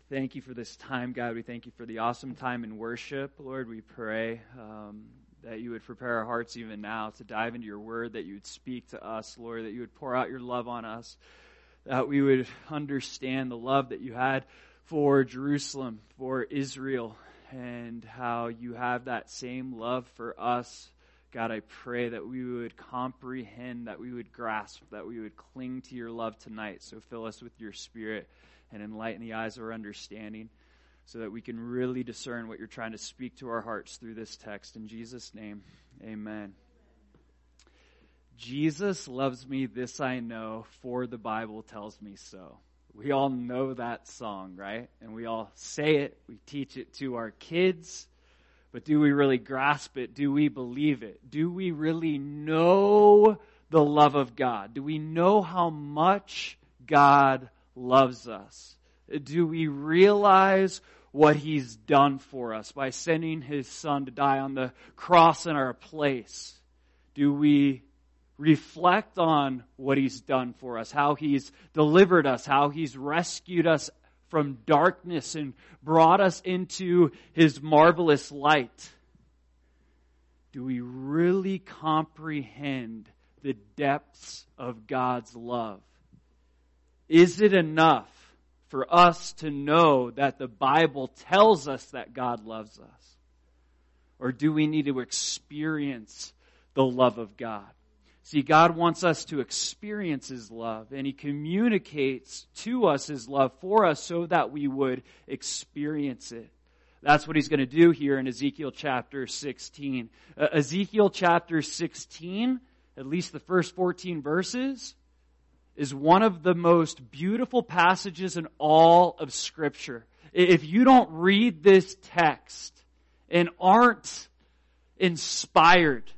thank you for this time, God. We thank you for the awesome time in worship. Lord, we pray that you would prepare our hearts even now to dive into your word, that you would speak to us, Lord, that you would pour out your love on us, that we would understand the love that you had for Jerusalem, for Israel, and how you have that same love for us. God, I pray that we would comprehend, that we would grasp, that we would cling to your love tonight. So fill us with your Spirit and enlighten the eyes of our understanding so that we can really discern what you're trying to speak to our hearts through this text. In Jesus' name, amen. Jesus loves me, this I know, for the Bible tells me so. We all know that song, right? And we all say it. We teach it to our kids. But do we really grasp it? Do we believe it? Do we really know the love of God? Do we know how much God loves us? Do we realize what He's done for us by sending His Son to die on the cross in our place? Do we reflect on what He's done for us, how He's delivered us, how He's rescued us from darkness and brought us into His marvelous light? Do we really comprehend the depths of God's love? Is it enough for us to know that the Bible tells us that God loves us? Or do we need to experience the love of God? See, God wants us to experience His love, and He communicates to us His love for us so that we would experience it. That's what He's going to do here in Ezekiel chapter 16. Ezekiel chapter 16, at least the first 14 verses, is one of the most beautiful passages in all of Scripture. If you don't read this text and aren't inspired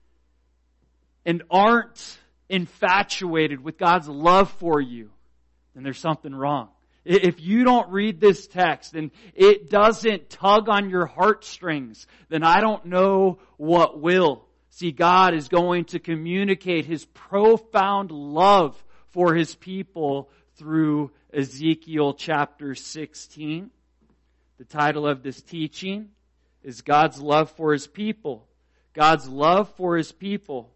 and aren't infatuated with God's love for you, then there's something wrong. If you don't read this text and it doesn't tug on your heartstrings, then I don't know what will. See, God is going to communicate His profound love for His people through Ezekiel chapter 16. The title of this teaching is God's love for His people. God's love for His people.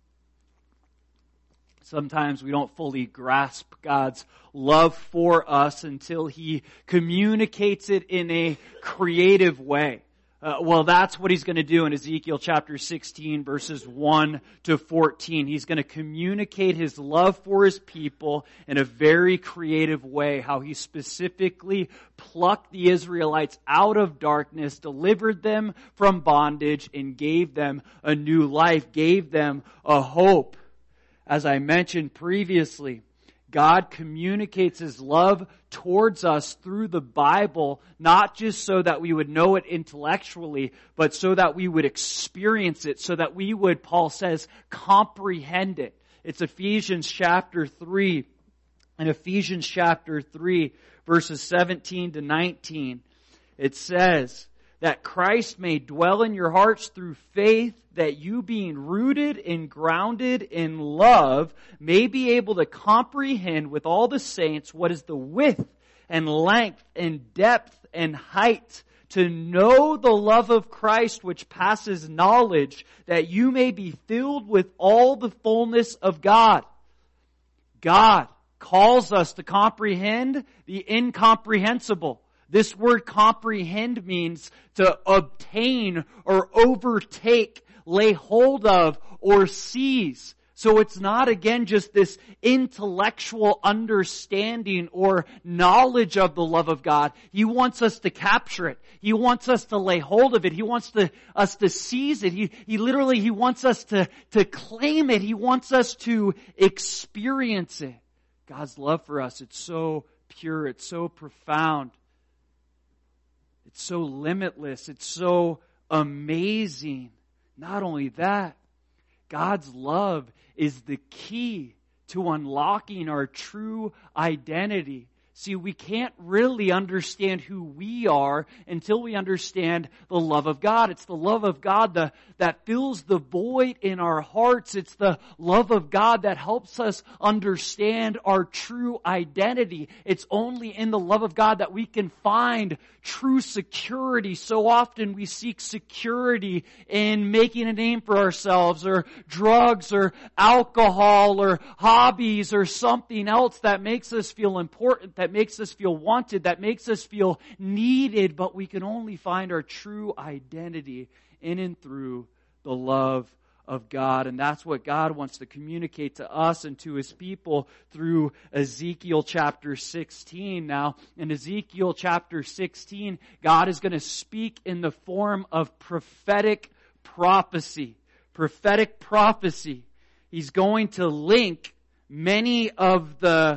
Sometimes we don't fully grasp God's love for us until He communicates it in a creative way. Well, that's what He's going to do in Ezekiel chapter 16, verses 1 to 14. He's going to communicate His love for His people in a very creative way. How He specifically plucked the Israelites out of darkness, delivered them from bondage, and gave them a new life, gave them a hope. As I mentioned previously, God communicates His love towards us through the Bible, not just so that we would know it intellectually, but so that we would experience it, so that we would, Paul says, comprehend it. It's Ephesians chapter 3. In Ephesians chapter 3, verses 17 to 19, it says that Christ may dwell in your hearts through faith, that you being rooted and grounded in love may be able to comprehend with all the saints what is the width and length and depth and height, to know the love of Christ which passes knowledge, that you may be filled with all the fullness of God. God calls us to comprehend the incomprehensible. This word comprehend means to obtain or overtake, lay hold of, or seize. So it's not, again, just this intellectual understanding or knowledge of the love of God. He wants us to capture it. He wants us to lay hold of it. He wants us to seize it. He literally wants us to claim it. He wants us to experience it. God's love for us, it's so pure. It's so profound. It's so limitless. It's so amazing. Not only that, God's love is the key to unlocking our true identity. See, we can't really understand who we are until we understand the love of God. It's the love of God that fills the void in our hearts. It's the love of God that helps us understand our true identity. It's only in the love of God that we can find true security. So often we seek security in making a name for ourselves, or drugs, or alcohol, or hobbies, or something else that makes us feel important, that makes us feel wanted, that makes us feel needed, but we can only find our true identity in and through the love of God. And that's what God wants to communicate to us and to His people through Ezekiel chapter 16. Now, in Ezekiel chapter 16, God is going to speak in the form of prophetic prophecy. Prophetic prophecy. He's going to link many of the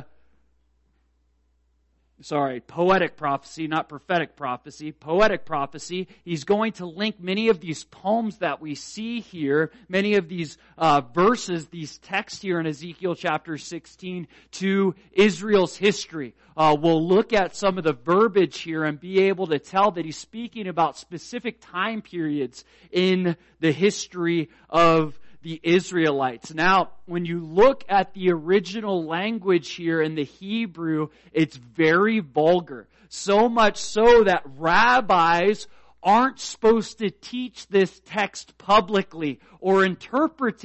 poetic prophecy, not prophetic prophecy, poetic prophecy. He's going to link many of these poems that we see here, many of these verses, these texts here in Ezekiel chapter 16 to Israel's history. We'll look at some of the verbiage here and be able to tell that he's speaking about specific time periods in the history of the Israelites. Now, when you look at the original language here in the Hebrew, it's very vulgar. So much so that rabbis aren't supposed to teach this text publicly or interpret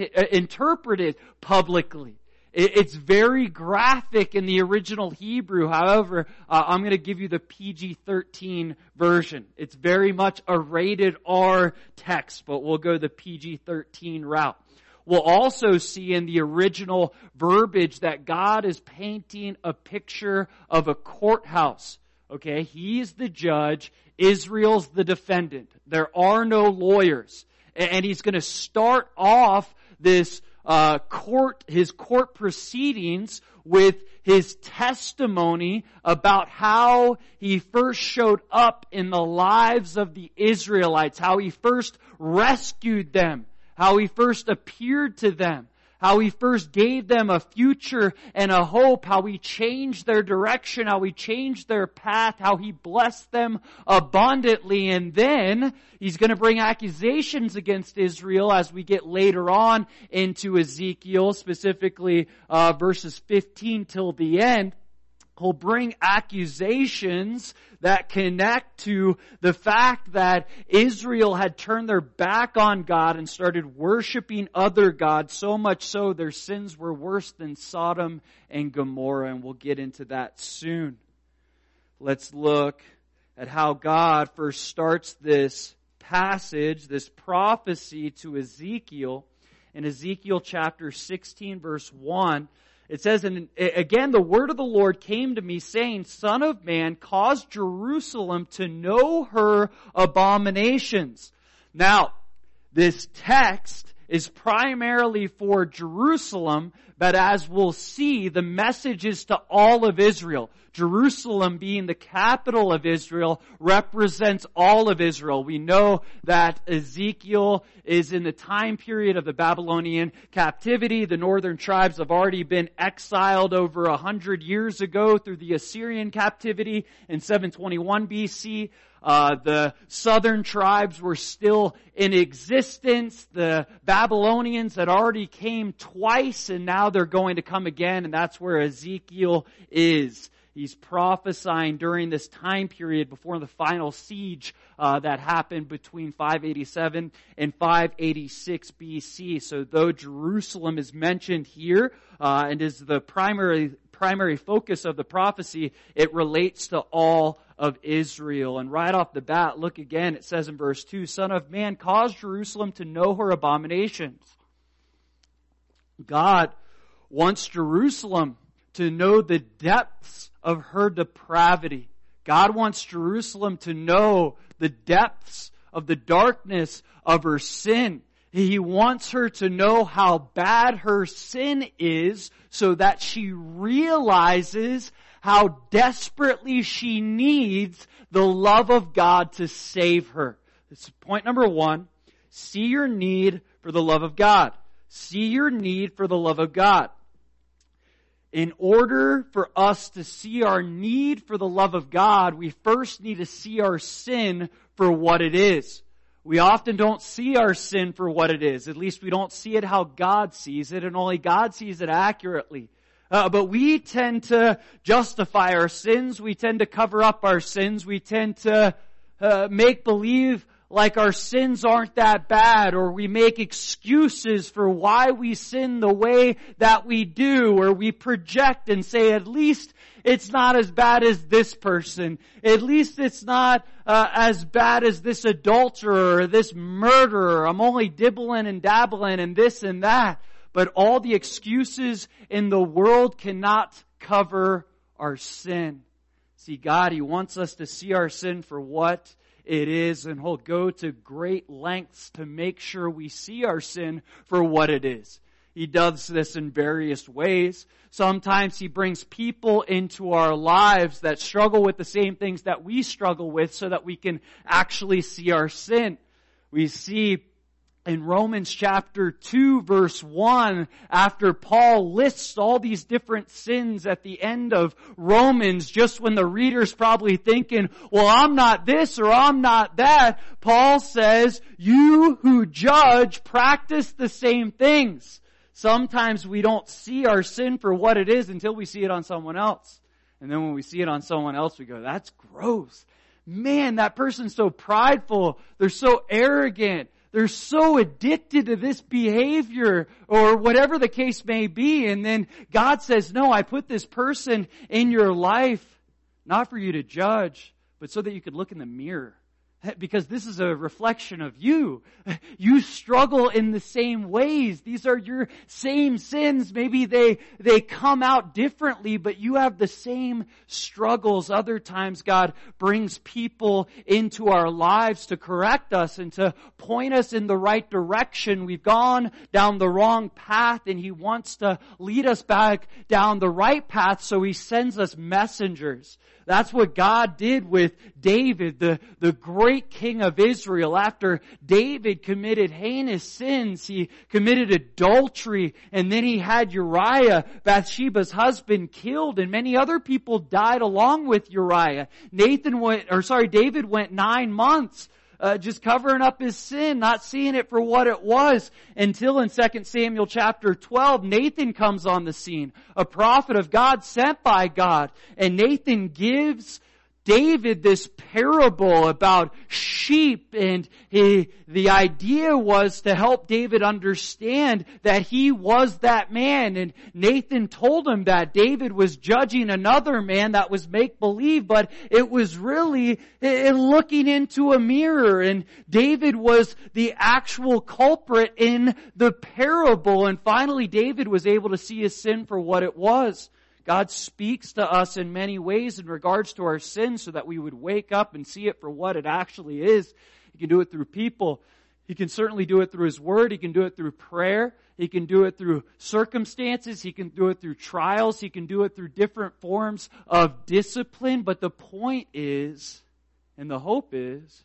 it publicly. It's very graphic in the original Hebrew. However, I'm going to give you the PG-13 version. It's very much a rated R text, but we'll go the PG-13 route. We'll also see in the original verbiage that God is painting a picture of a courthouse. Okay, He's the judge, Israel's the defendant. There are no lawyers. And He's going to start off this his court proceedings with His testimony about how He first showed up in the lives of the Israelites, how He first rescued them, how He first appeared to them, how He first gave them a future and a hope, how He changed their direction, how He changed their path, how He blessed them abundantly. And then He's going to bring accusations against Israel as we get later on into Ezekiel, specifically verses 15 till the end. He'll bring accusations that connect to the fact that Israel had turned their back on God and started worshiping other gods, so much so their sins were worse than Sodom and Gomorrah, and we'll get into that soon. Let's look at how God first starts this passage, this prophecy to Ezekiel. In Ezekiel chapter 16, verse 1, it says, and again, the word of the Lord came to me, saying, Son of man, cause Jerusalem to know her abominations. Now, this text is primarily for Jerusalem, but as we'll see, the message is to all of Israel. Jerusalem, being the capital of Israel, represents all of Israel. We know that Ezekiel is in the time period of the Babylonian captivity. The northern tribes have already been exiled over 100 years ago through the Assyrian captivity in 721 BC. The southern tribes were still in existence. The Babylonians had already came twice, and now they're going to come again, and that's where Ezekiel is. He's prophesying during this time period before the final siege that happened between 587 and 586 BC. So though Jerusalem is mentioned here and is the primary focus of the prophecy, it relates to all of Israel. And right off the bat, look again, it says in verse 2, Son of man, cause Jerusalem to know her abominations. God wants Jerusalem to know the depths of her depravity. God wants Jerusalem to know the depths of the darkness of her sin. He wants her to know how bad her sin is so that she realizes how desperately she needs the love of God to save her. This is point number one. See your need for the love of God. See your need for the love of God. In order for us to see our need for the love of God, we first need to see our sin for what it is. We often don't see our sin for what it is. At least we don't see it how God sees it, and only God sees it accurately. But we tend to justify our sins. We tend to cover up our sins. We tend to make believe like our sins aren't that bad, or we make excuses for why we sin the way that we do, or we project and say, at least it's not as bad as this person. At least it's not as bad as this adulterer or this murderer. I'm only dibbling and dabbling and this and that. But all the excuses in the world cannot cover our sin. See, God, He wants us to see our sin for what it is, and He'll go to great lengths to make sure we see our sin for what it is. He does this in various ways. Sometimes He brings people into our lives that struggle with the same things that we struggle with so that we can actually see our sin. We see in Romans chapter 2 verse 1, after Paul lists all these different sins at the end of Romans, just when the reader's probably thinking, well, I'm not this or I'm not that, Paul says, you who judge practice the same things. Sometimes we don't see our sin for what it is until we see it on someone else. And then when we see it on someone else, we go, that's gross. Man, that person's so prideful. They're so arrogant. They're so addicted to this behavior, or whatever the case may be. And then God says, no, I put this person in your life, not for you to judge, but so that you could look in the mirror. Because this is a reflection of you. You struggle in the same ways. These are your same sins. Maybe they come out differently, but you have the same struggles. Other times God brings people into our lives to correct us and to point us in the right direction. We've gone down the wrong path, and He wants to lead us back down the right path, so He sends us messengers. That's what God did with David, the great king of Israel. After David committed heinous sins, he committed adultery, and then he had Uriah, Bathsheba's husband, killed, and many other people died along with Uriah. David went 9 months just covering up his sin, not seeing it for what it was, until in 2 Samuel chapter 12, Nathan comes on the scene, a prophet of God sent by God. And Nathan gives David this parable about sheep, and the idea was to help David understand that he was that man. And Nathan told him that David was judging another man that was make-believe, but it was really looking into a mirror, and David was the actual culprit in the parable. And finally David was able to see his sin for what it was. God speaks to us in many ways in regards to our sins so that we would wake up and see it for what it actually is. He can do it through people. He can certainly do it through His Word. He can do it through prayer. He can do it through circumstances. He can do it through trials. He can do it through different forms of discipline. But the point is, and the hope is,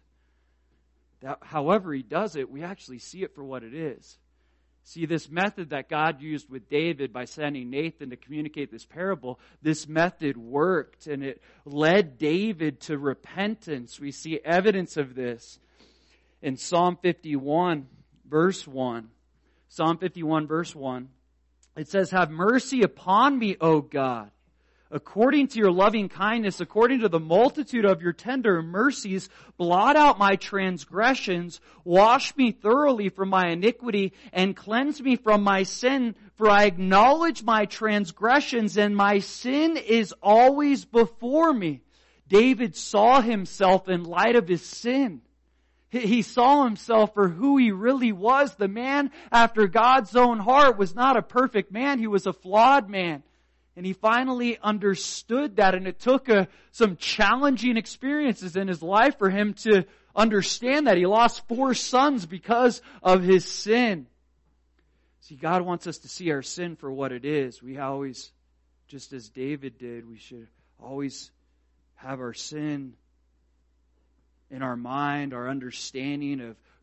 that however He does it, we actually see it for what it is. See, this method that God used with David by sending Nathan to communicate this parable, this method worked, and it led David to repentance. We see evidence of this in Psalm 51, verse 1. Psalm 51, verse 1. It says, "Have mercy upon me, O God, according to your loving kindness, according to the multitude of your tender mercies, blot out my transgressions, wash me thoroughly from my iniquity, and cleanse me from my sin. For I acknowledge my transgressions, and my sin is always before me." David saw himself in light of his sin. He saw himself for who he really was. The man after God's own heart was not a perfect man. He was a flawed man. And he finally understood that, and it took some challenging experiences in his life for him to understand that. He lost 4 sons because of his sin. See, God wants us to see our sin for what it is. We always, just as David did, we should always have our sin in our mind, our understanding of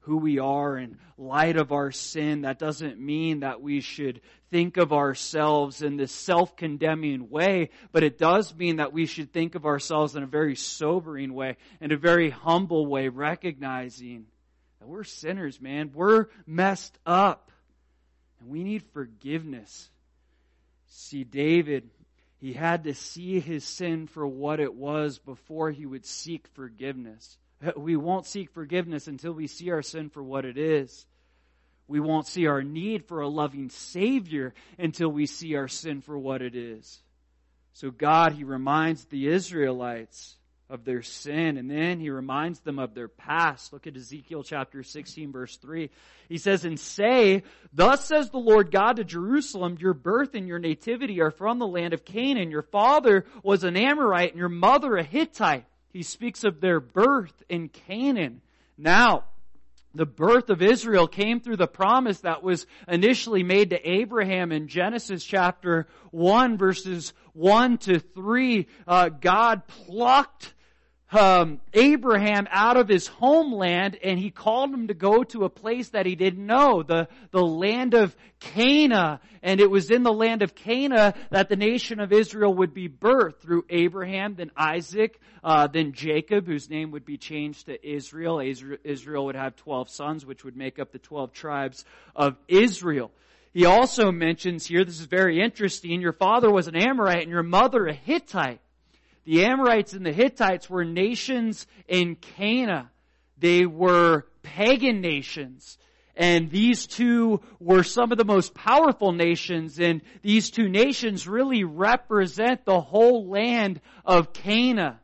who we are in light of our sin. That doesn't mean that we should think of ourselves in this self-condemning way, but it does mean that we should think of ourselves in a very sobering way, in a very humble way, recognizing that we're sinners, man. We're messed up, and we need forgiveness. See, David, he had to see his sin for what it was before he would seek forgiveness. We won't seek forgiveness until we see our sin for what it is. We won't see our need for a loving Savior until we see our sin for what it is. So God, He reminds the Israelites of their sin, and then He reminds them of their past. Look at Ezekiel chapter 16, verse 3. He says, "And say, thus says the Lord God to Jerusalem, your birth and your nativity are from the land of Canaan. Your father was an Amorite and your mother a Hittite." He speaks of their birth in Canaan. Now, the birth of Israel came through the promise that was initially made to Abraham in Genesis chapter 1, verses 1 to 3. God plucked Abraham out of his homeland, and He called him to go to a place that he didn't know, the land of Canaan. And it was in the land of Canaan that the nation of Israel would be birthed through Abraham, then Isaac, then Jacob, whose name would be changed to Israel. Israel would have 12 sons, which would make up the 12 tribes of Israel. He also mentions here, this is very interesting, your father was an Amorite and your mother a Hittite. The Amorites and the Hittites were nations in Canaan. They were pagan nations. And these two were some of the most powerful nations. And these two nations really represent the whole land of Canaan.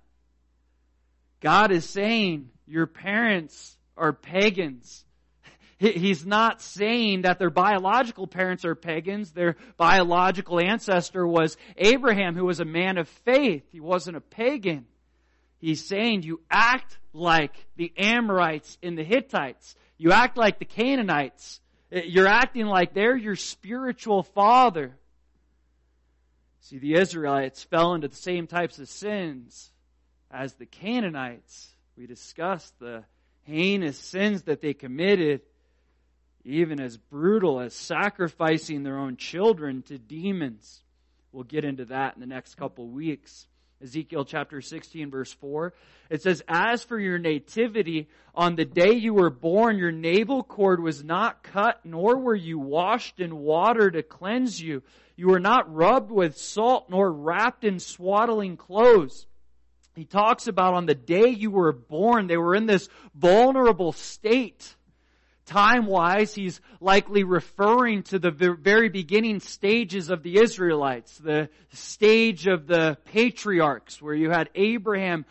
God is saying, your parents are pagans. He's not saying that their biological parents are pagans. Their biological ancestor was Abraham, who was a man of faith. He wasn't a pagan. He's saying you act like the Amorites and the Hittites. You act like the Canaanites. You're acting like they're your spiritual father. See, the Israelites fell into the same types of sins as the Canaanites. We discussed the heinous sins that they committed, even as brutal as sacrificing their own children to demons. We'll get into that in the next couple of weeks. Ezekiel chapter 16, verse 4. It says, "As for your nativity, on the day you were born, your navel cord was not cut, nor were you washed in water to cleanse you. You were not rubbed with salt, nor wrapped in swaddling clothes." He talks about on the day you were born, they were in this vulnerable state. Time-wise, he's likely referring to the very beginning stages of the Israelites, the stage of the patriarchs, where you had Abraham,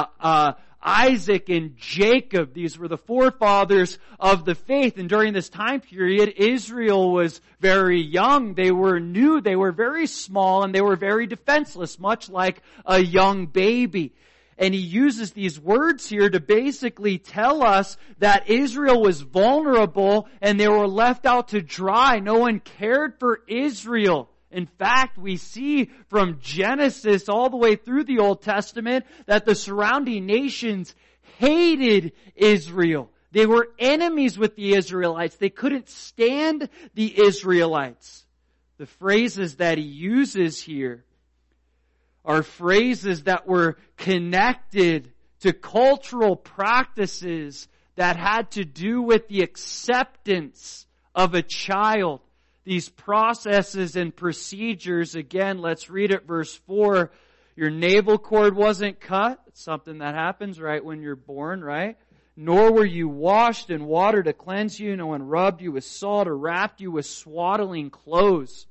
Isaac, and Jacob. These were the forefathers of the faith. And during this time period, Israel was very young. They were new. They were very small, and they were very defenseless, much like a young baby. And he uses these words here to basically tell us that Israel was vulnerable and they were left out to dry. No one cared for Israel. In fact, we see from Genesis all the way through the Old Testament that the surrounding nations hated Israel. They were enemies with the Israelites. They couldn't stand the Israelites. The phrases that he uses here are phrases that were connected to cultural practices that had to do with the acceptance of a child. These processes and procedures, again, let's read it, verse 4. Your navel cord wasn't cut. It's something that happens right when you're born, right? Nor were you washed in water to cleanse you. No one rubbed you with salt or wrapped you with swaddling clothes.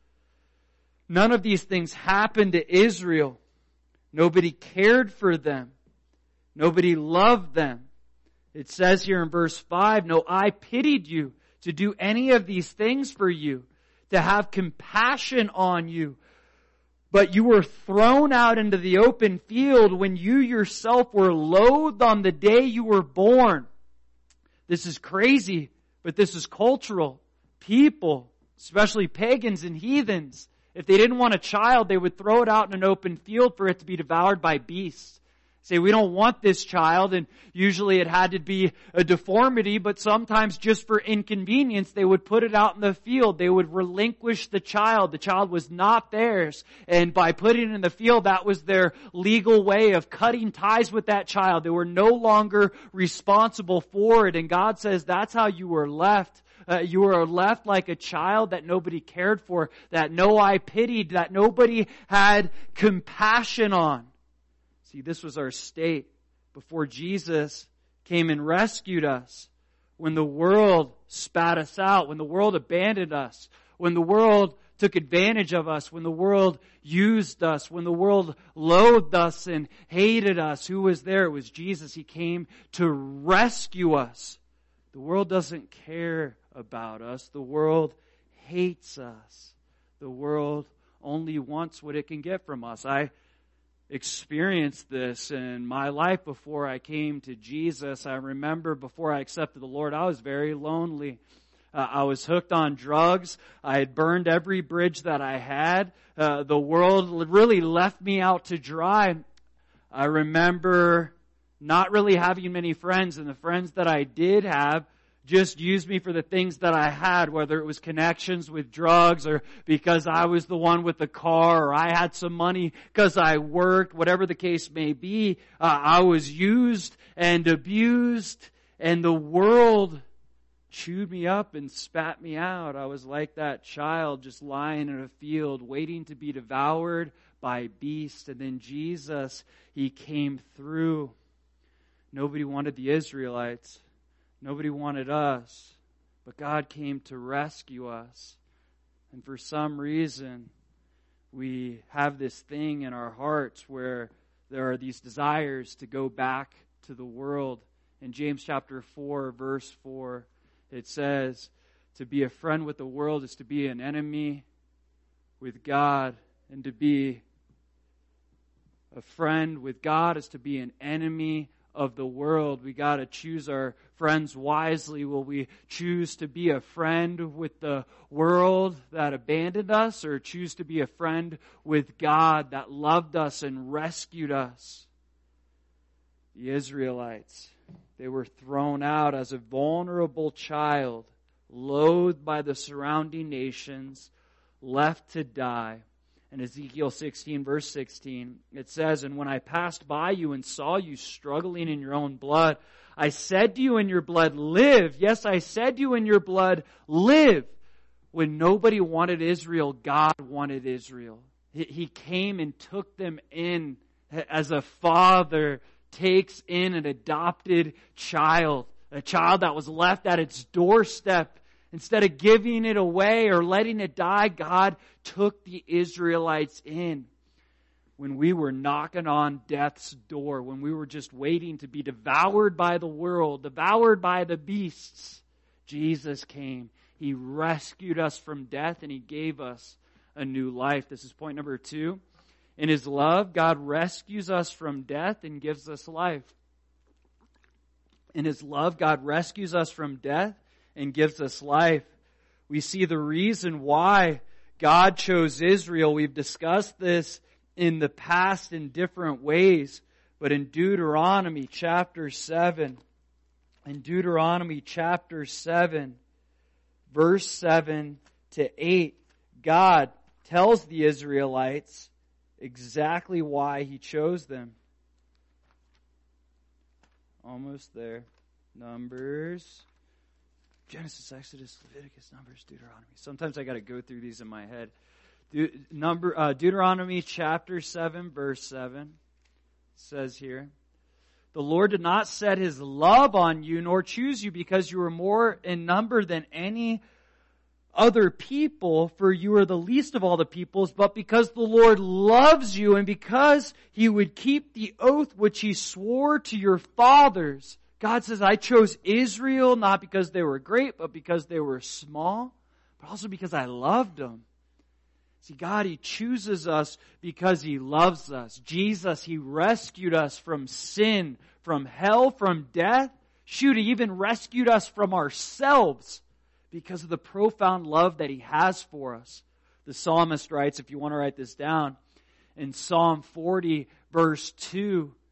None of these things happened to Israel. Nobody cared for them. Nobody loved them. It says here in verse 5, "No eye pitied you to do any of these things for you, to have compassion on you. But you were thrown out into the open field when you yourself were loathed on the day you were born." This is crazy, but this is cultural. People, especially pagans and heathens, if they didn't want a child, they would throw it out in an open field for it to be devoured by beasts. say, we don't want this child, and usually it had to be a deformity, but sometimes just for inconvenience, they would put it out in the field. They would relinquish the child. The child was not theirs, and by putting it in the field, that was their legal way of cutting ties with that child. They were no longer responsible for it, and God says that's how you were left. You were left like a child that nobody cared for, that no eye pitied, that nobody had compassion on. See, this was our state before Jesus came and rescued us. When the world spat us out, when the world abandoned us, when the world took advantage of us, when the world used us, when the world loathed us and hated us, who was there? It was Jesus. He came to rescue us. The world doesn't care about us. The world hates us. The world only wants what it can get from us. I experienced this in my life before I came to Jesus. I remember before I accepted the Lord, I was very lonely. I was hooked on drugs. I had burned every bridge that I had. The world really left me out to dry. I remember not really having many friends, and the friends that I did have just used me for the things that I had, whether it was connections with drugs or because I was the one with the car or I had some money because I worked, whatever the case may be. I was used and abused, and the world chewed me up and spat me out. I was like that child just lying in a field waiting to be devoured by beasts. And then Jesus, He came through. Nobody wanted the Israelites. Nobody wanted us, but God came to rescue us. And for some reason, we have this thing in our hearts where there are these desires to go back to the world. In James chapter 4, verse 4, it says, to be a friend with the world is to be an enemy with God, and to be a friend with God is to be an enemy of the world. We got to choose our friends wisely. Will we choose to be a friend with the world that abandoned us, or choose to be a friend with God that loved us and rescued us? The Israelites, they were thrown out as a vulnerable child, loathed by the surrounding nations, left to die. In Ezekiel 16, verse 16, it says, and when I passed by you and saw you struggling in your own blood, I said to you in your blood, live. Yes, I said to you in your blood, live. When nobody wanted Israel, God wanted Israel. He came and took them in as a father takes in an adopted child, a child that was left at its doorstep. Instead of giving it away or letting it die, God took the Israelites in. When we were knocking on death's door, when we were just waiting to be devoured by the world, devoured by the beasts, Jesus came. He rescued us from death, and He gave us a new life. This is point number 2. In His love, God rescues us from death and gives us life. In His love, God rescues us from death and gives us life. We see the reason why God chose Israel. We've discussed this in the past in different ways, but in Deuteronomy chapter 7, verse 7 to 8, God tells the Israelites exactly why He chose them. Almost there. Numbers, Genesis, Exodus, Leviticus, Numbers, Deuteronomy. Sometimes I got to go through these in my head. Deuteronomy chapter 7, verse 7 says here, the Lord did not set His love on you, nor choose you because you were more in number than any other people, for you are the least of all the peoples, but because the Lord loves you and because He would keep the oath which He swore to your fathers. God says, I chose Israel not because they were great, but because they were small, but also because I loved them. See, God, He chooses us because He loves us. Jesus, He rescued us from sin, from hell, from death. Shoot, He even rescued us from ourselves because of the profound love that He has for us. The psalmist writes, if you want to write this down, in Psalm 40, verse 2,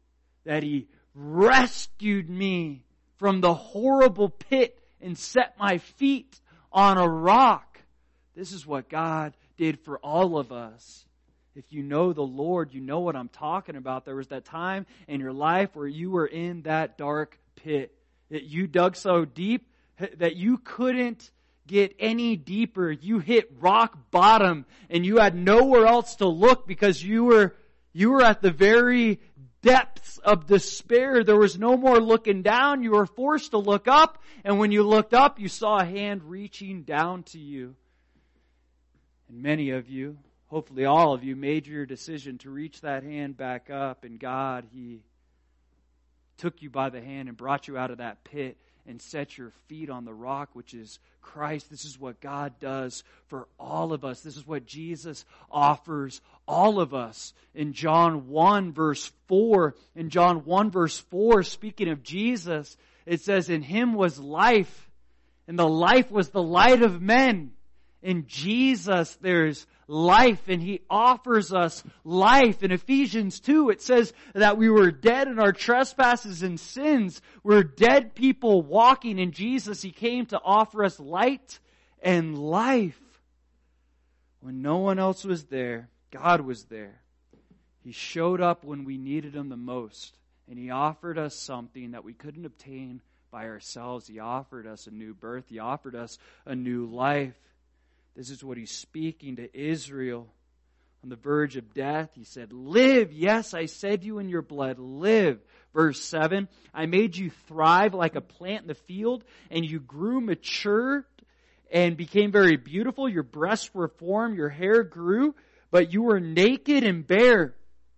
that He rescued me from the horrible pit and set my feet on a rock. This is what God did for all of us. If you know the Lord, you know what I'm talking about. There was that time in your life where you were in that dark pit, that you dug so deep that you couldn't get any deeper. You hit rock bottom and you had nowhere else to look because you were at the very depths of despair. There was no more looking down. You were forced to look up, and when you looked up, you saw a hand reaching down to you. And many of you, hopefully all of you, made your decision to reach that hand back up, and God, He took you by the hand and brought you out of that pit and set your feet on the rock, which is Christ. This is what God does for all of us. This is what Jesus offers all of us. In John 1 verse 4, speaking of Jesus, it says, "In Him was life, and the life was the light of men." In Jesus there's life, and He offers us life. In Ephesians 2 it says that we were dead in our trespasses and sins. We're dead people walking in Jesus. He came to offer us light and life. When no one else was there, God was there. He showed up when we needed Him the most, and He offered us something that we couldn't obtain by ourselves. He offered us a new birth. He offered us a new life. This is what He's speaking to Israel on the verge of death. He said, "Live, yes, I said you in your blood, live." Verse 7, "I made you thrive like a plant in the field, and you grew mature and became very beautiful. Your breasts were formed, your hair grew, but you were naked and bare."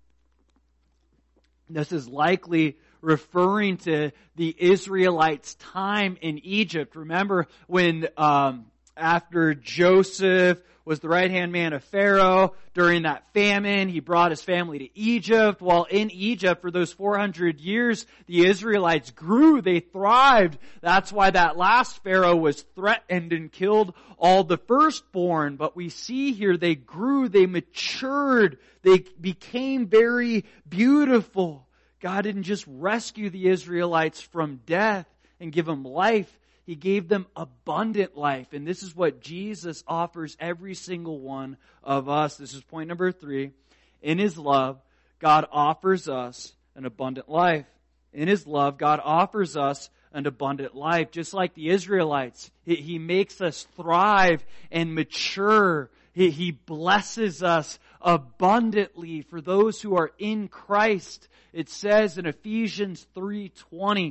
This is likely referring to the Israelites' time in Egypt. Remember when after Joseph was the right-hand man of Pharaoh, during that famine, he brought his family to Egypt. While in Egypt, for those 400 years, the Israelites grew, they thrived. That's why that last Pharaoh was threatened and killed all the firstborn. But we see here they grew, they matured, they became very beautiful. God didn't just rescue the Israelites from death and give them life. He gave them abundant life. And this is what Jesus offers every single one of us. This is point number 3. In His love, God offers us an abundant life. In His love, God offers us an abundant life. Just like the Israelites, He makes us thrive and mature. He blesses us abundantly for those who are in Christ. It says in Ephesians 3:20,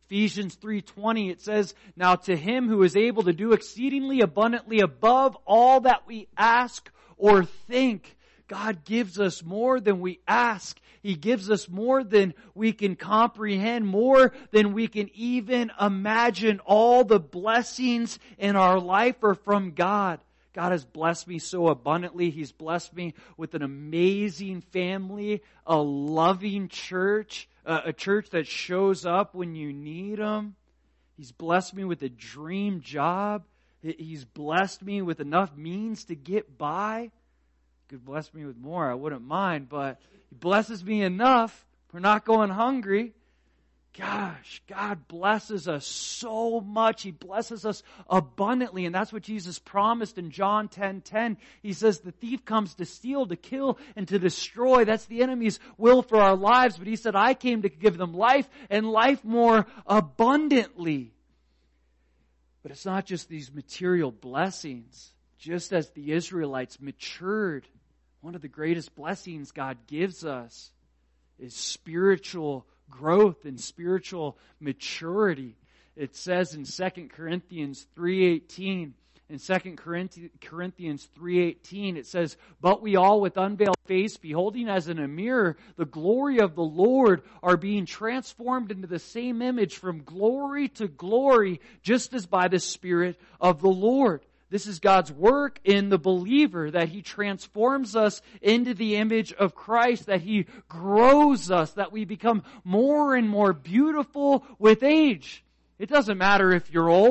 it says, "Now to Him who is able to do exceedingly abundantly above all that we ask or think." God gives us more than we ask. He gives us more than we can comprehend, more than we can even imagine. All the blessings in our life are from God. God has blessed me so abundantly. He's blessed me with an amazing family, a loving church, a church that shows up when you need Him. He's blessed me with a dream job. He's blessed me with enough means to get by. He could bless me with more, I wouldn't mind, but He blesses me enough. We're not going hungry. Gosh, God blesses us so much. He blesses us abundantly. And that's what Jesus promised in John 10:10. He says the thief comes to steal, to kill, and to destroy. That's the enemy's will for our lives. But He said, I came to give them life and life more abundantly. But it's not just these material blessings. Just as the Israelites matured, one of the greatest blessings God gives us is spiritual growth and spiritual maturity. It says in 2 Corinthians 3:18, in 2 Corinthians 3:18, it says, "But we all with unveiled face, beholding as in a mirror the glory of the Lord, are being transformed into the same image from glory to glory, just as by the Spirit of the Lord." This is God's work in the believer, that He transforms us into the image of Christ, that He grows us, that we become more and more beautiful with age. It doesn't matter if you're old.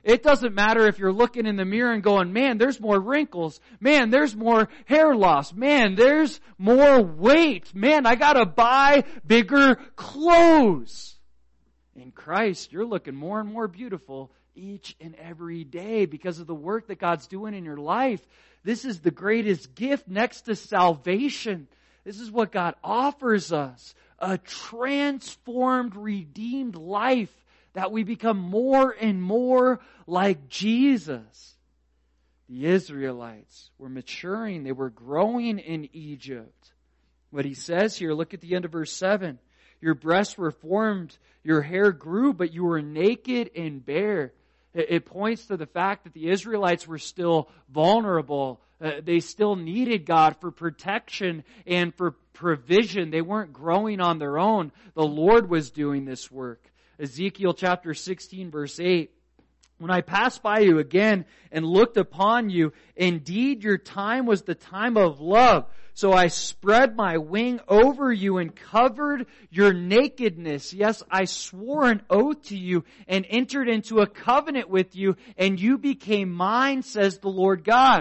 It doesn't matter if you're looking in the mirror and going, man, there's more wrinkles. Man, there's more hair loss. Man, there's more weight. Man, I gotta buy bigger clothes. In Christ, you're looking more and more beautiful each and every day because of the work that God's doing in your life. This is the greatest gift next to salvation. This is what God offers us. A transformed, redeemed life that we become more and more like Jesus. The Israelites were maturing. They were growing in Egypt. What he says here, look at the end of verse 7. Your breasts were formed, your hair grew, but you were naked and bare. It points to the fact that the Israelites were still vulnerable. They still needed God for protection and for provision. They weren't growing on their own. The Lord was doing this work. Ezekiel chapter 16 verse 8. When I passed by you again and looked upon you, indeed your time was the time of love. So I spread my wing over you and covered your nakedness. Yes, I swore an oath to you and entered into a covenant with you, and you became mine, says the Lord God.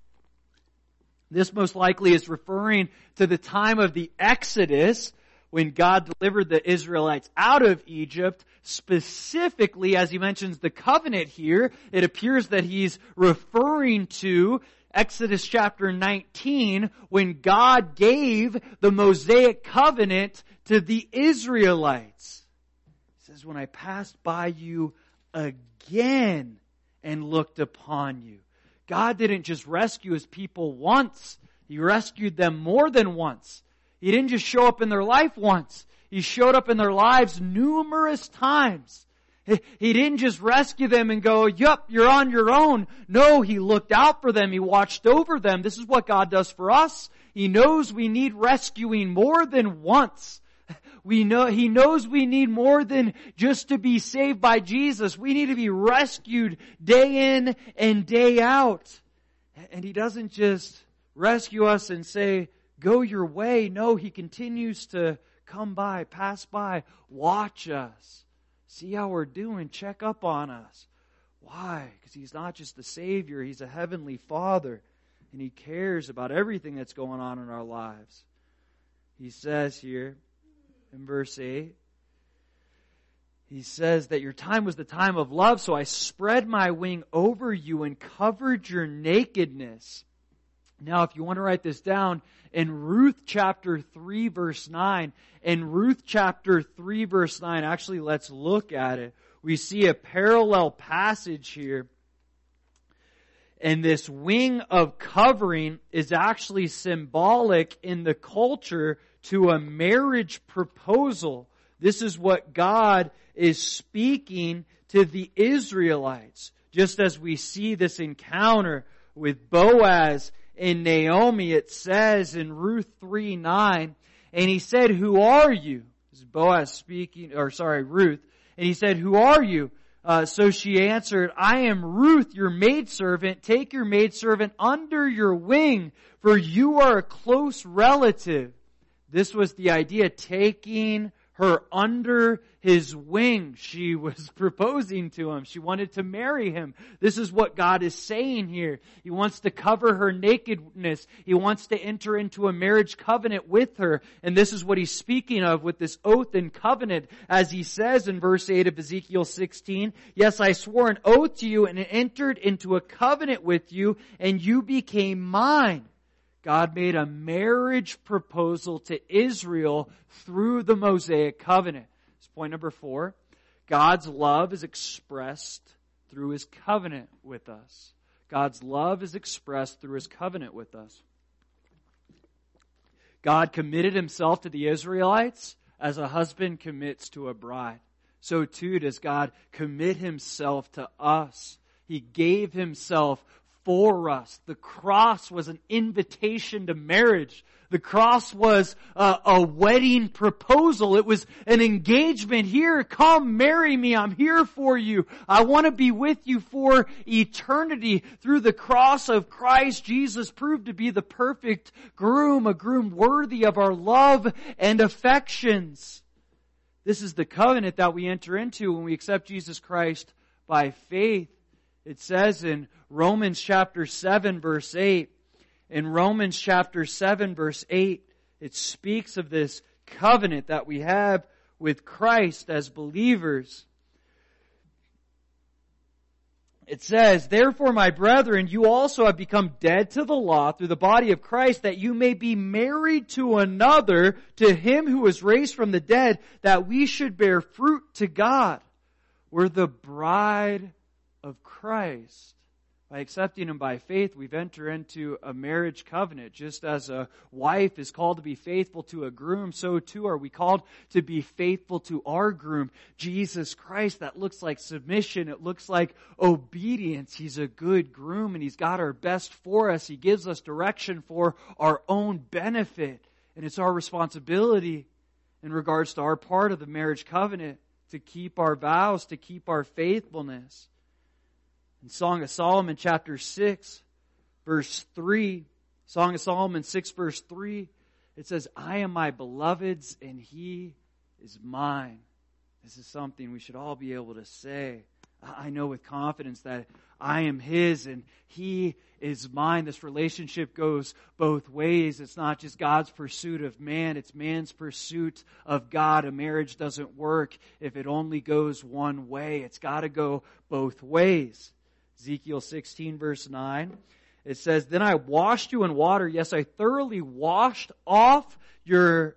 This most likely is referring to the time of the Exodus, when God delivered the Israelites out of Egypt. Specifically, as he mentions the covenant here, it appears that he's referring to Exodus chapter 19, when God gave the Mosaic covenant to the Israelites. It says, when I passed by you again and looked upon you. God didn't just rescue His people once. He rescued them more than once. He didn't just show up in their life once. He showed up in their lives numerous times. He didn't just rescue them and go, yup, you're on your own. No, He looked out for them. He watched over them. This is what God does for us. He knows we need rescuing more than once. He knows we need more than just to be saved by Jesus. We need to be rescued day in and day out. And He doesn't just rescue us and say, go your way. No, He continues to come by, pass by, watch us. See how we're doing. Check up on us. Why? Because He's not just the Savior. He's a Heavenly Father. And He cares about everything that's going on in our lives. He says here in verse 8, He says that your time was the time of love, so I spread my wing over you and covered your nakedness. Now, if you want to write this down, in Ruth chapter 3 verse 9, actually let's look at it. We see a parallel passage here. And this wing of covering is actually symbolic in the culture to a marriage proposal. This is what God is speaking to the Israelites. Just as we see this encounter with Boaz and Naomi, it says in Ruth 3:9, and he said, who are you? This is Boaz speaking, Ruth. And he said, who are you? So she answered, I am Ruth, your maidservant. Take your maidservant under your wing, for you are a close relative. This was the idea, taking her under his wing. She was proposing to him. She wanted to marry him. This is what God is saying here. He wants to cover her nakedness. He wants to enter into a marriage covenant with her. And this is what He's speaking of with this oath and covenant. As He says in verse 8 of Ezekiel 16, yes, I swore an oath to you and entered into a covenant with you, and you became mine. God made a marriage proposal to Israel through the Mosaic covenant. That's point number 4. God's love is expressed through His covenant with us. God's love is expressed through His covenant with us. God committed Himself to the Israelites as a husband commits to a bride. So too does God commit Himself to us. He gave Himself for us. The cross was an invitation to marriage. The cross was a wedding proposal. It was an engagement. Here, come marry me. I'm here for you. I want to be with you for eternity. Through the cross of Christ, Jesus proved to be the perfect groom, a groom worthy of our love and affections. This is the covenant that we enter into when we accept Jesus Christ by faith. It says in Romans chapter 7 verse 8, in Romans chapter 7 verse 8, it speaks of this covenant that we have with Christ as believers. It says, "Therefore, my brethren, you also have become dead to the law through the body of Christ, that you may be married to another, to Him who was raised from the dead, that we should bear fruit to God." We're the bride of Christ. By accepting Him by faith, we've entered into a marriage covenant. Just as a wife is called to be faithful to a groom, so too are we called to be faithful to our groom, Jesus Christ. That looks like submission. It looks like obedience. He's a good groom and He's got our best for us. He gives us direction for our own benefit. And it's our responsibility in regards to our part of the marriage covenant to keep our vows, to keep our faithfulness. In Song of Solomon chapter 6 verse 3, Song of Solomon 6 verse 3, it says, "I am my beloved's and He is mine." This is something we should all be able to say. I know with confidence that I am His and He is mine. This relationship goes both ways. It's not just God's pursuit of man, it's man's pursuit of God. A marriage doesn't work if it only goes one way. It's got to go both ways. Ezekiel 16 verse 9, it says, "Then I washed you in water. Yes, I thoroughly washed off your,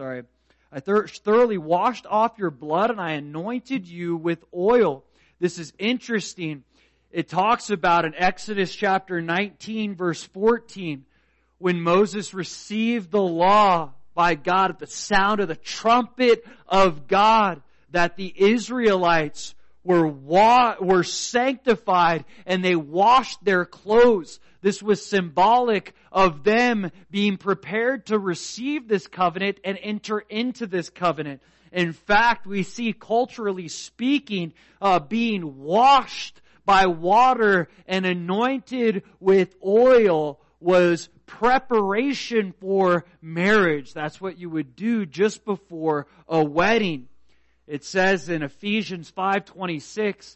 thoroughly washed off your blood, and I anointed you with oil." This is interesting. It talks about in Exodus chapter 19 verse 14, when Moses received the law by God at the sound of the trumpet of God, that the Israelites were sanctified and they washed their clothes. This was symbolic of them being prepared to receive this covenant and enter into this covenant. In fact, we see culturally speaking, being washed by water and anointed with oil was preparation for marriage. That's what you would do just before a wedding. It says in Ephesians 5:26,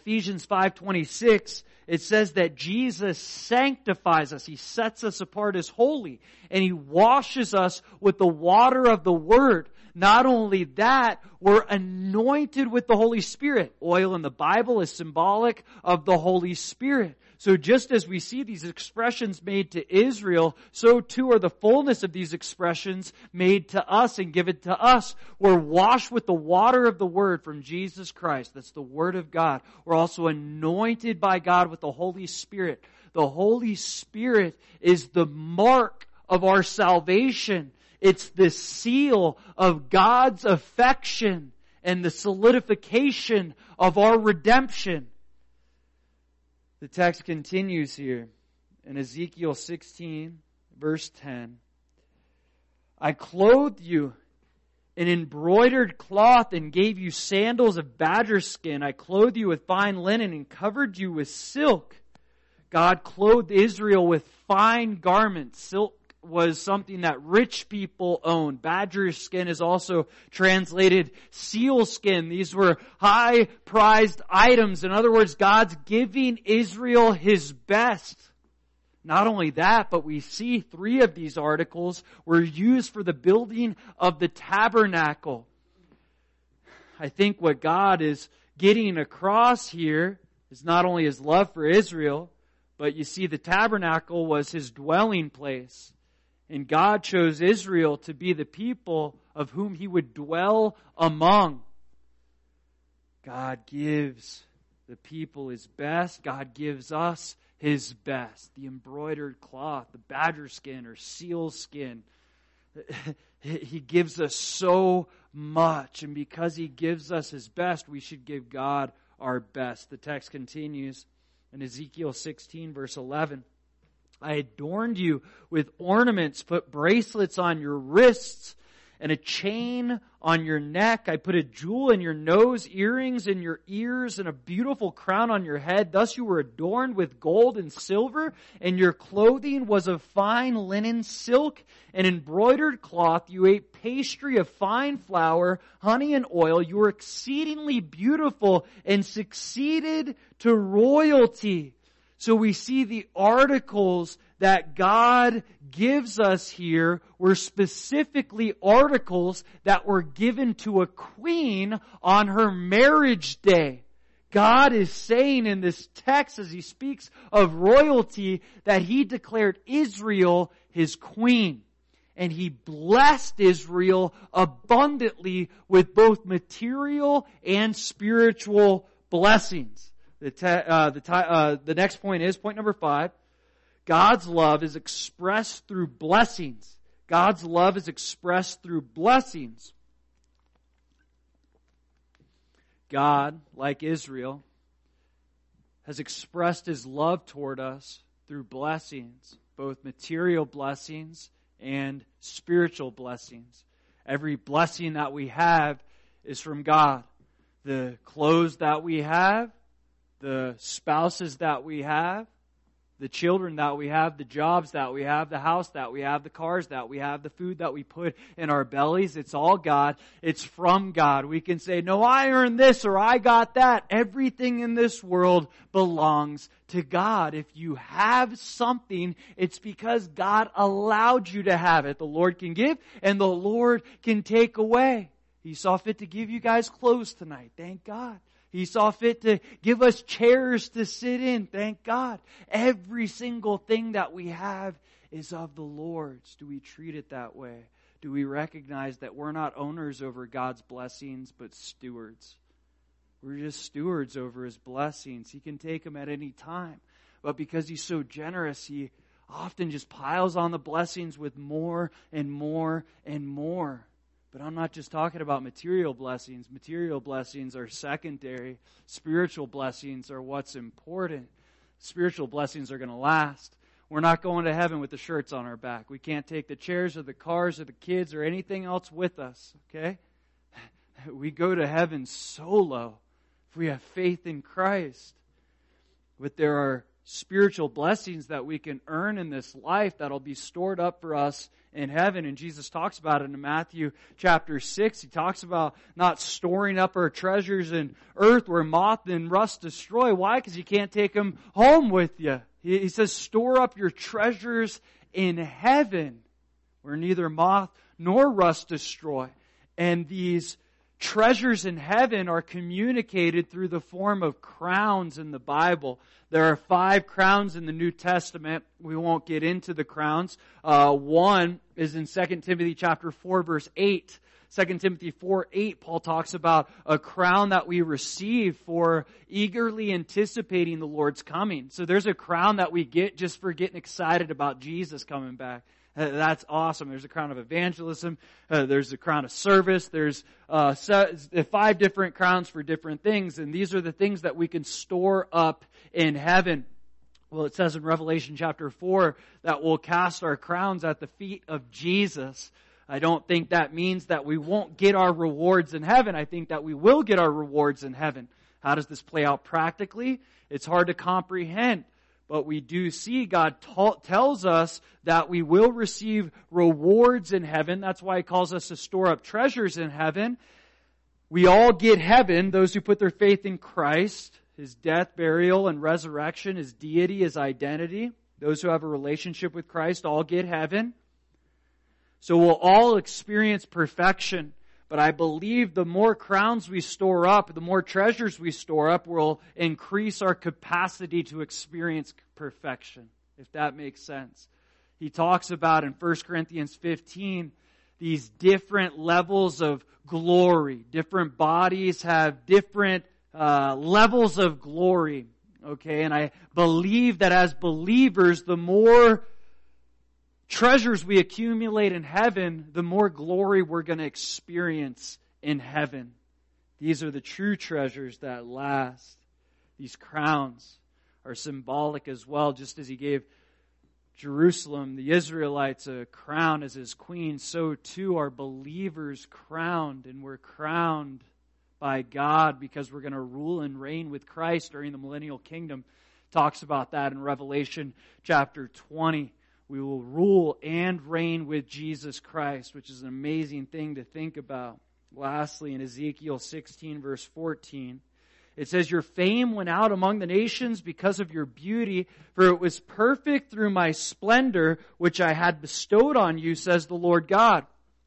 it says that Jesus sanctifies us. He sets us apart as holy. And He washes us with the water of the Word. Not only that, we're anointed with the Holy Spirit. Oil in the Bible is symbolic of the Holy Spirit. So just as we see these expressions made to Israel, so too are the fullness of these expressions made to us and given to us. We're washed with the water of the Word from Jesus Christ. That's the Word of God. We're also anointed by God with the Holy Spirit. The Holy Spirit is the mark of our salvation. It's the seal of God's affection and the solidification of our redemption. The text continues here in Ezekiel 16 verse 10. "I clothed you in embroidered cloth and gave you sandals of badger skin. I clothed you with fine linen and covered you with silk." God clothed Israel with fine garments. Silk was something that rich people owned. Badger skin is also translated seal skin. These were high prized items. In other words, God's giving Israel His best. Not only that, but we see 3 of these articles were used for the building of the tabernacle. I think what God is getting across here is not only His love for Israel, but you see the tabernacle was His dwelling place. And God chose Israel to be the people of whom He would dwell among. God gives the people His best. God gives us His best. The embroidered cloth, the badger skin or seal skin. He gives us so much. And because He gives us His best, we should give God our best. The text continues in Ezekiel 16 verse 11. "I adorned you with ornaments, put bracelets on your wrists, and a chain on your neck. I put a jewel in your nose, earrings in your ears, and a beautiful crown on your head. Thus you were adorned with gold and silver, and your clothing was of fine linen, silk, and embroidered cloth. You ate pastry of fine flour, honey, and oil. You were exceedingly beautiful and succeeded to royalty. So we see the articles that God gives us here were specifically articles that were given to a queen on her marriage day. God is saying in this text, as He speaks of royalty, that He declared Israel His queen. And He blessed Israel abundantly with both material and spiritual blessings. The next point is, point number 5, God's love is expressed through blessings. God's love is expressed through blessings. God, like Israel, has expressed His love toward us through blessings, both material blessings and spiritual blessings. Every blessing that we have is from God. The clothes that we have, the spouses that we have, the children that we have, the jobs that we have, the house that we have, the cars that we have, the food that we put in our bellies, it's all God. It's from God. We can say, no, I earned this or I got that. Everything in this world belongs to God. If you have something, it's because God allowed you to have it. The Lord can give and the Lord can take away. He saw fit to give you guys clothes tonight. Thank God. He saw fit to give us chairs to sit in. Thank God. Every single thing that we have is of the Lord's. Do we treat it that way? Do we recognize that we're not owners over God's blessings, but stewards? We're just stewards over His blessings. He can take them at any time. But because He's so generous, He often just piles on the blessings with more and more and more. But I'm not just talking about material blessings. Material blessings are secondary. Spiritual blessings are what's important. Spiritual blessings are going to last. We're not going to heaven with the shirts on our back. We can't take the chairs or the cars or the kids or anything else with us, okay? We go to heaven solo if we have faith in Christ. But there are spiritual blessings that we can earn in this life that'll be stored up for us in heaven. And Jesus talks about it in Matthew chapter 6. He talks about not storing up our treasures in earth where moth and rust destroy. Why? Because you can't take them home with you. He says, store up your treasures in heaven where neither moth nor rust destroy. And these treasures in heaven are communicated through the form of crowns in the Bible. There are 5 crowns in the New Testament. We won't get into the crowns. One is in 2 Timothy chapter 4, verse 8. 2 Timothy 4:8, Paul talks about a crown that we receive for eagerly anticipating the Lord's coming. So there's a crown that we get just for getting excited about Jesus coming back. That's awesome. There's a crown of evangelism. There's a crown of service. There's 5 different crowns for different things. And these are the things that we can store up in heaven. Well, it says in Revelation chapter 4 that we'll cast our crowns at the feet of Jesus. I don't think that means that we won't get our rewards in heaven. I think that we will get our rewards in heaven. How does this play out practically? It's hard to comprehend. But we do see God tells us that we will receive rewards in heaven. That's why He calls us to store up treasures in heaven. We all get heaven, those who put their faith in Christ, His death, burial, and resurrection, His deity, His identity. Those who have a relationship with Christ all get heaven. So we'll all experience perfection. But I believe the more crowns we store up, the more treasures we store up, will increase our capacity to experience perfection, if that makes sense. He talks about in 1 Corinthians 15, these different levels of glory. Different bodies have different levels of glory. Okay, and I believe that as believers, the more treasures we accumulate in heaven, the more glory we're going to experience in heaven. These are the true treasures that last. These crowns are symbolic as well, just as He gave Jerusalem, the Israelites, a crown as his queen, so too are believers crowned, and we're crowned by God because we're going to rule and reign with Christ during the millennial kingdom. Talks about that in Revelation chapter 20. We will rule and reign with Jesus Christ, which is an amazing thing to think about. Lastly, in Ezekiel 16 verse 14, it says, "Your fame went out among the nations because of your beauty, for it was perfect through my splendor, which I had bestowed on you, says the Lord God."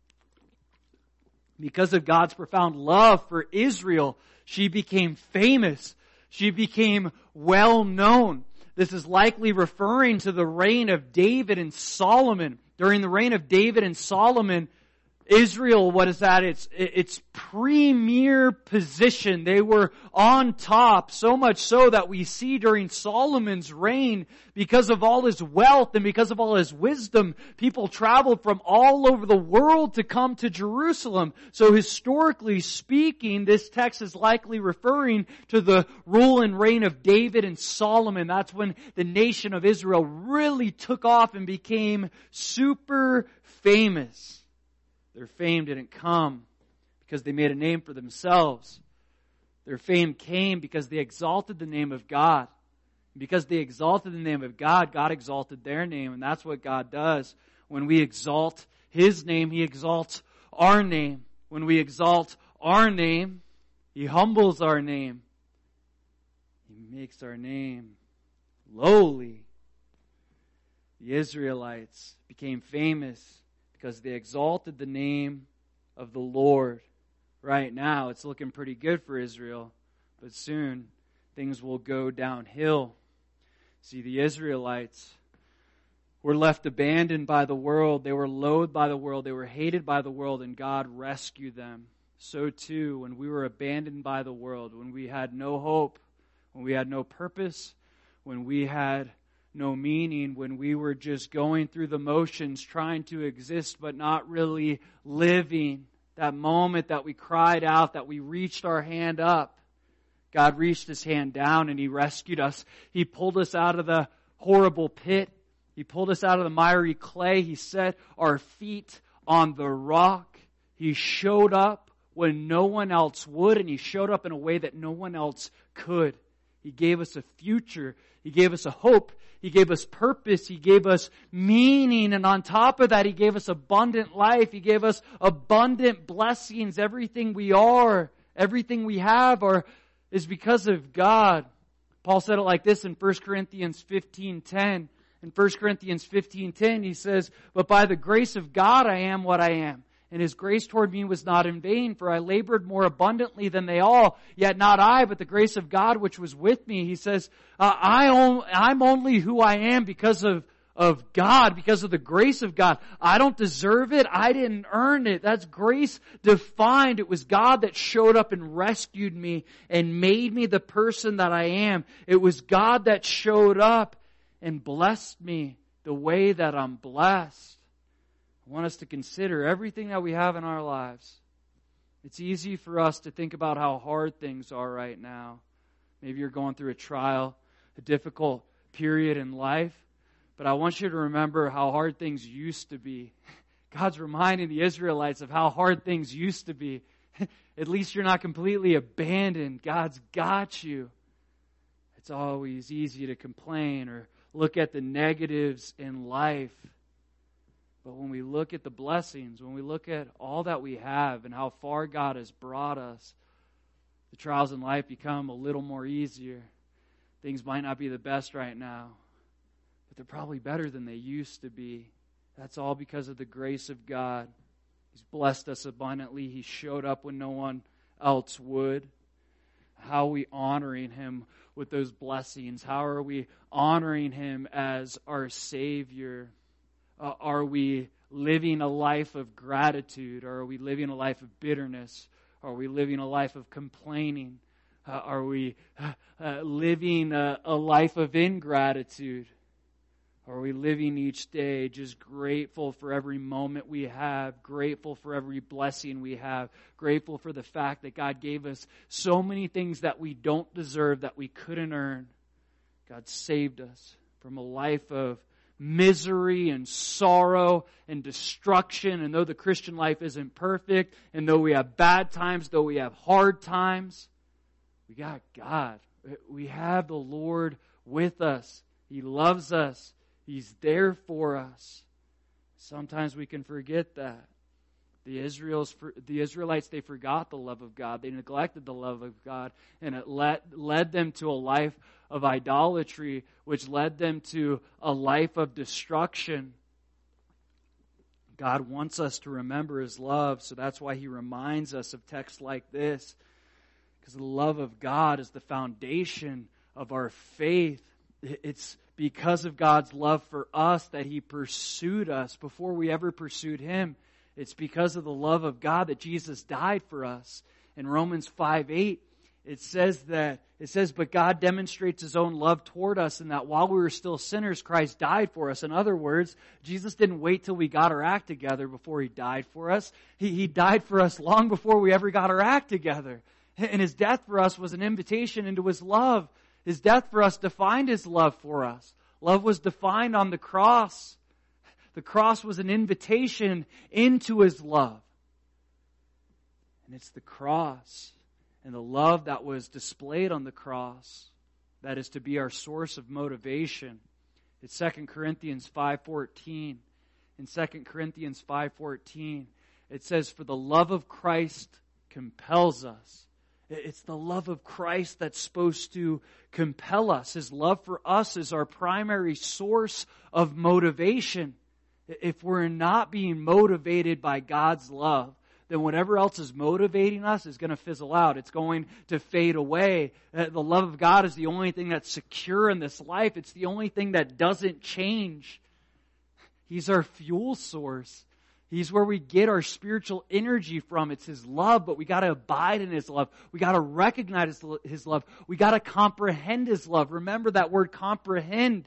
Because of God's profound love for Israel, she became famous. She became well known. This is likely referring to the reign of David and Solomon. During the reign of David and Solomon, Israel, what is that? It's premier position. They were on top, so much so that we see during Solomon's reign, because of all his wealth and because of all his wisdom, people traveled from all over the world to come to Jerusalem. So historically speaking, this text is likely referring to the rule and reign of David and Solomon. That's when the nation of Israel really took off and became super famous. Their fame didn't come because they made a name for themselves. Their fame came because they exalted the name of God. Because they exalted the name of God, God exalted their name. And that's what God does. When we exalt His name, He exalts our name. When we exalt our name, He humbles our name. He makes our name lowly. The Israelites became famous because they exalted the name of the Lord. Right now, it's looking pretty good for Israel, but soon things will go downhill. See, the Israelites were left abandoned by the world. They were loathed by the world. They were hated by the world, and God rescued them. So too, when we were abandoned by the world, when we had no hope, when we had no purpose, when we had no meaning, when we were just going through the motions, trying to exist but not really living. That moment that we cried out, that we reached our hand up, God reached His hand down and He rescued us. He pulled us out of the horrible pit. He pulled us out of the miry clay. He set our feet on the rock. He showed up when no one else would, and He showed up in a way that no one else could. He gave us a future. He gave us a hope. He gave us purpose. He gave us meaning. And on top of that, He gave us abundant life. He gave us abundant blessings. Everything we are, everything we have is because of God. Paul said it like this in 1 Corinthians 15:10. In 1 Corinthians 15:10, he says, "But by the grace of God I am what I am. And His grace toward me was not in vain, for I labored more abundantly than they all. Yet not I, but the grace of God which was with me." He says, I'm only who I am because of God, because of the grace of God. I don't deserve it. I didn't earn it. That's grace defined. It was God that showed up and rescued me and made me the person that I am. It was God that showed up and blessed me the way that I'm blessed. I want us to consider everything that we have in our lives. It's easy for us to think about how hard things are right now. Maybe you're going through a trial, a difficult period in life. But I want you to remember how hard things used to be. God's reminding the Israelites of how hard things used to be. At least you're not completely abandoned. God's got you. It's always easy to complain or look at the negatives in life. But when we look at the blessings, when we look at all that we have and how far God has brought us, the trials in life become a little more easier. Things might not be the best right now, but they're probably better than they used to be. That's all because of the grace of God. He's blessed us abundantly. He showed up when no one else would. How are we honoring Him with those blessings? How are we honoring Him as our Savior? Are we living a life of gratitude? Or are we living a life of bitterness? Are we living a life of complaining? Are we living a life of ingratitude? Are we living each day just grateful for every moment we have, grateful for every blessing we have, grateful for the fact that God gave us so many things that we don't deserve, that we couldn't earn? God saved us from a life of misery and sorrow and destruction. And though the Christian life isn't perfect, and though we have bad times, though we have hard times, we got God. We have the Lord with us. He loves us. He's there for us. Sometimes we can forget that. The Israelites, they forgot the love of God. They neglected the love of God, and it led them to a life of idolatry, which led them to a life of destruction. God wants us to remember His love, so that's why He reminds us of texts like this, because the love of God is the foundation of our faith. It's because of God's love for us that He pursued us before we ever pursued Him. It's because of the love of God that Jesus died for us. In Romans 5:8, it says, but God demonstrates His own love toward us in that while we were still sinners, Christ died for us. In other words, Jesus didn't wait till we got our act together before He died for us. He died for us long before we ever got our act together. And His death for us was an invitation into His love. His death for us defined His love for us. Love was defined on the cross. The cross was an invitation into His love. And it's the cross and the love that was displayed on the cross that is to be our source of motivation. It's 2 Corinthians 5:14. In 2 Corinthians 5:14, it says, for the love of Christ compels us. It's the love of Christ that's supposed to compel us. His love for us is our primary source of motivation. If we're not being motivated by God's love, then whatever else is motivating us is going to fizzle out. It's going to fade away. The love of God is the only thing that's secure in this life. It's the only thing that doesn't change. He's our fuel source. He's where we get our spiritual energy from. It's His love, but we got to abide in His love. We got to recognize His love. We got to comprehend His love. Remember that word comprehend.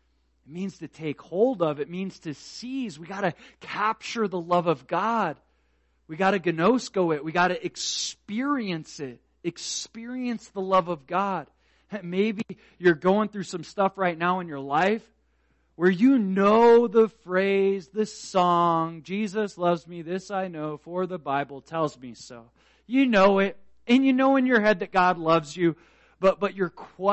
It means to take hold of. It means to seize. We got to capture the love of God. We got to gnosko it. We got to experience it. Experience the love of God. Maybe you're going through some stuff right now in your life where you know the phrase, the song, Jesus loves me, this I know, for the Bible tells me so. You know it, and you know in your head that God loves you, but you're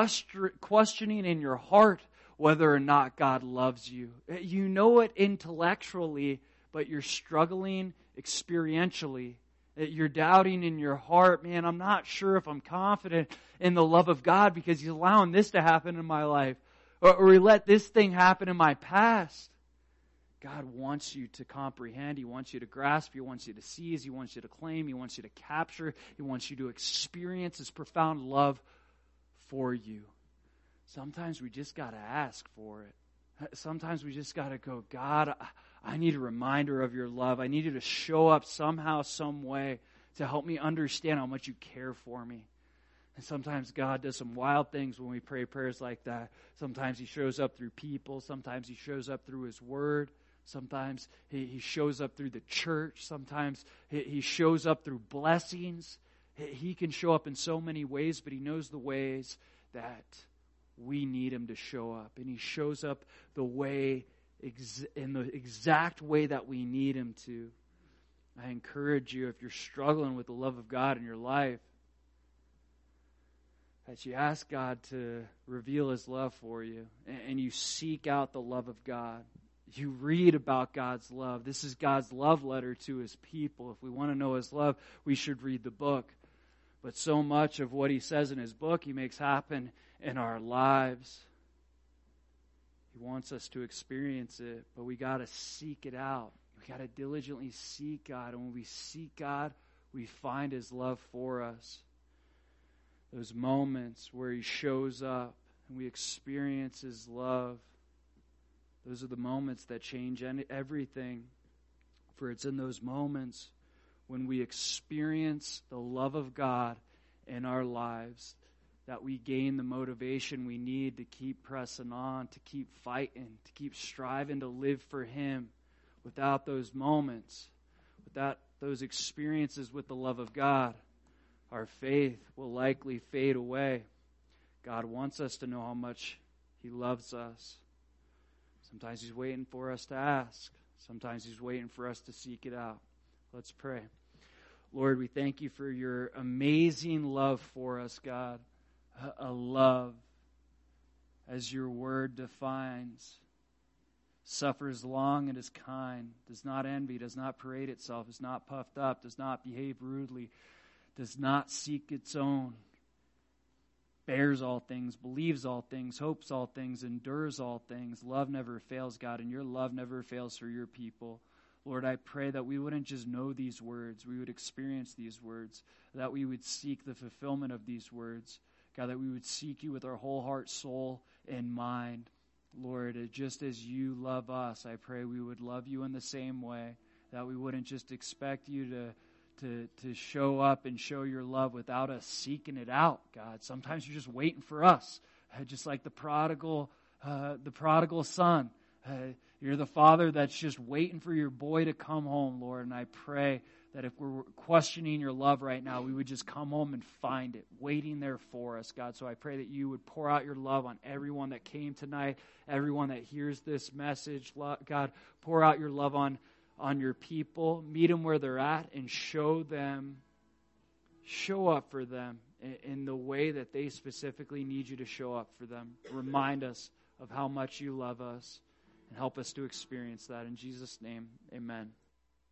questioning in your heart whether or not God loves you. You know it intellectually, but you're struggling experientially. You're doubting in your heart, man, I'm not sure if I'm confident in the love of God because He's allowing this to happen in my life. Or He let this thing happen in my past. God wants you to comprehend. He wants you to grasp. He wants you to seize. He wants you to claim. He wants you to capture. He wants you to experience His profound love for you. Sometimes we just got to ask for it. Sometimes we just got to go, God, I need a reminder of your love. I need you to show up somehow, some way to help me understand how much you care for me. And sometimes God does some wild things when we pray prayers like that. Sometimes He shows up through people. Sometimes He shows up through His Word. Sometimes He shows up through the church. Sometimes He shows up through blessings. He can show up in so many ways, but He knows the ways that we need Him to show up. And He shows up the way, in the exact way that we need Him to. I encourage you, if you're struggling with the love of God in your life, that you ask God to reveal His love for you, and you seek out the love of God. You read about God's love. This is God's love letter to His people. If we want to know His love, we should read the book. But so much of what He says in His book, He makes happen in our lives. He wants us to experience it, but we got to seek it out. We got to diligently seek God, and when we seek God, we find His love for us. Those moments where He shows up and we experience His love, those are the moments that change everything. For it's in those moments when we experience the love of God in our lives that we gain the motivation we need to keep pressing on, to keep fighting, to keep striving to live for Him. Without those moments, without those experiences with the love of God, our faith will likely fade away. God wants us to know how much He loves us. Sometimes He's waiting for us to ask. Sometimes He's waiting for us to seek it out. Let's pray. Lord, we thank You for Your amazing love for us, God. A love, as Your word defines, suffers long and is kind, does not envy, does not parade itself, is not puffed up, does not behave rudely, does not seek its own, bears all things, believes all things, hopes all things, endures all things. Love never fails, God, and Your love never fails for Your people. Lord, I pray that we wouldn't just know these words, we would experience these words, that we would seek the fulfillment of these words. God, that we would seek You with our whole heart, soul, and mind. Lord, just as You love us, I pray we would love You in the same way, that we wouldn't just expect You to show up and show Your love without us seeking it out, God. Sometimes You're just waiting for us, just like the prodigal son. You're the Father that's just waiting for Your boy to come home, Lord. And I pray that if we're questioning Your love right now, we would just come home and find it, waiting there for us, God. So I pray that You would pour out Your love on everyone that came tonight, everyone that hears this message. God, pour out Your love on Your people. Meet them where they're at and show up for them in the way that they specifically need You to show up for them. Remind us of how much You love us and help us to experience that. In Jesus' name, amen.